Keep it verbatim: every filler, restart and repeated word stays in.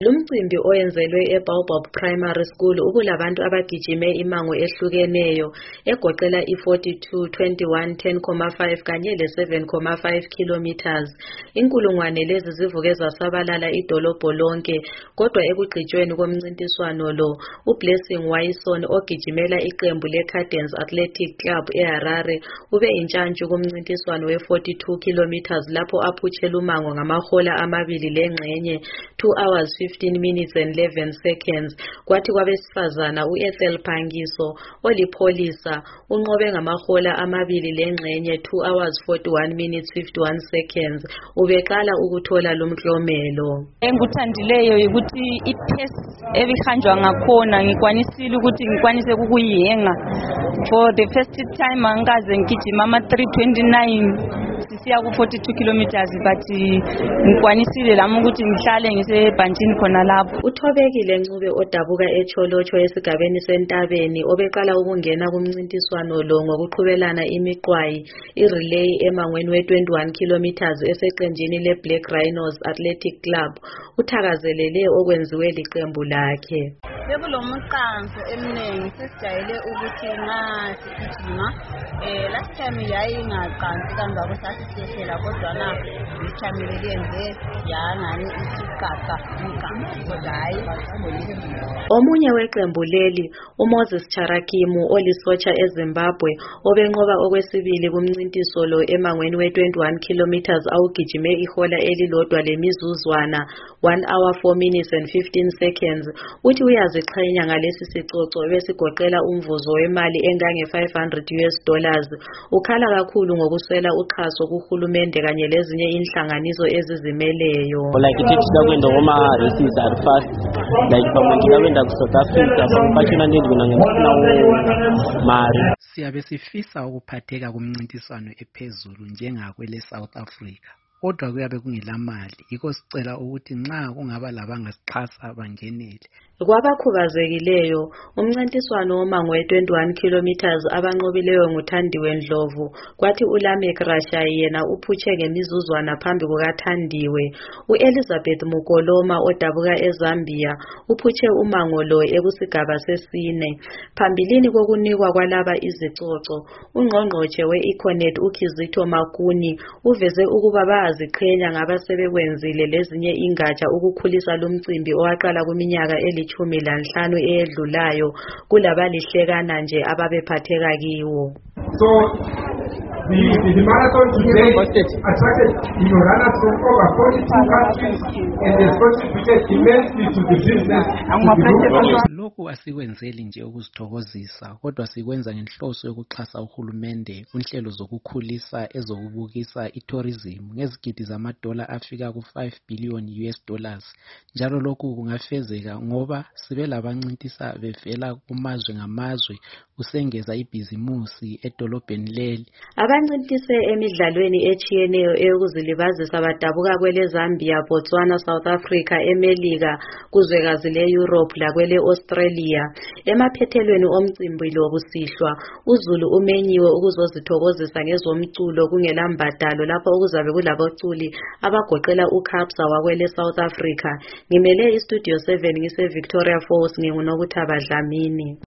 Lumcimbi oyenzelwe eBaobab Primary School ubulabantu abagijime imango ehlukeneyo egoqela i-forty-two, twenty-one, ten point five kanye le-seven point five kilometers. Inkulungwane lezi zivuke zasabalala idolobho lonke, kodwa ekugqitshweni komncintiswano lo, uBlessing Wison ogijimela iqembu le-Cadence Athletic Club eHarare ube intshantshu kumncintiswano we-forty-two kilometers lapho aphutshela umango ngamahola amabili lengxenye two hours fifteen minutes and eleven seconds. Kwathi kwabesifazana u-Ethel Phangiso olipholisa unqobe ngamahola amabili lengxenye two hours forty-one minutes fifty-one seconds. Ubeqala ukuthola lumklomelo. Engikuthandileyo ukuthi i-pace ebihanjwa ngakhona ngikwanisile ukuthi ngikwanise ukuyiyenga. For the first time angikaze ngigijima ama three twenty-nine sisiya ku forty-two kilometers, but ngikwanisile lami ukuthi ngihlale ngisebhantshini khona lapho. Uthobekile Ncube odabuka eCholocho esigabeni sentabeni obeqala ukungena kumncintiswano lo ngokuqhubelana imiqwayi i-relay emangweni we-twenty-one kilometers eseqenjini le-Black Rhinos Athletic Club uthakazelele okwenziwe liqembu lakhe. Bekulomqanso eminengi sesijayele ukuthi nxa sigijima eh last time yayingaqansi kangako sasisehlela kodwa na ichamile lenze yangani isigaga umqanso hayi. Omunye weqembu leli uMoses Charakimu olisotsha eZimbabwe obenqoba okwesibili kumncintiso lo emangweni we-twenty-one kilometers awugijime ihola elilodwa lemizuzwana one hour four minutes and fifteen seconds. Uthi uyaziqhenya ngalesi sicoco besigoqela umvuzo wemali engange five hundred US dollars. Ukhala kakhulu ngokuswela uxhaso kuhulumende kanye lezinye inhlanganiso ezizimeleyo. Like it is going to Roma races at first like from ngiyawenda ku South Africa fortunately ngibona ngifuna mari. Siyabe sifisa ukuphatheka kumncintiswano ephezulu njengakwele South Africa, kodwa kuyabe kungelamali. Yikho sicela ukuthi nxa kungaba labangasixhasa bangenele. Kwabakhubazekileyo umncintiswano womango we-twenty-one kilometers abanqobileyo nguThandiwe Ndlovu, kwathi uLamek Rashai yena uphutshe ngemizuzwana phambi kukaThandiwe. U-Elizabeth Mukoloma odabuka eZambia uphutshe umango lo ekusigaba sesine. Phambilini kokunikwa kwalaba izicoco, ungqongqotshe we-Econet uKizito Makuni uveze ukuba bayaziqhenya ngabasebekwenzile lezinye ingatsha ukukhulisa lumcimbi owaqala kuminyaka eli chumi lanhlanu eyedlulayo kulabalihlekana nje ababephatheka kiwo. So the, the, the marathon today attracted you know, runners from over forty-two countries and they contributed immensely to the business. Lokhu asikwenzeli nje ukuzithokozisa, kodwa sikwenza ngenhloso yokuxhasa uhulumende kunhlelo zokukhulisa ezokubukisa itourism ngezigidi zamadola afika ku five billion US dollars. Njalo lokhu kungafezeka ngoba sibe labancintisa bevela kumazwe ngamazwe kusengeza ibhizimusi edolobheni leli. Abancintise emidlalweni echiyeneyo eyokuzilibazisa badabuka kwele Zambia, Botswana, South Africa, eMelika, kuzwekazi le-Europe lakwele Australia. Emaphethelweni omcimbi lo kusihlwa uZulu umenyiwe ukuzozithokozisa ngezomculo kungela mbadalo lapho okuzabe kulabaculi abagoqela uKabza wakwele South Africa. Ngimele iStudio seven ngise Victoria Falls, nginguNokuthaba Dlamini.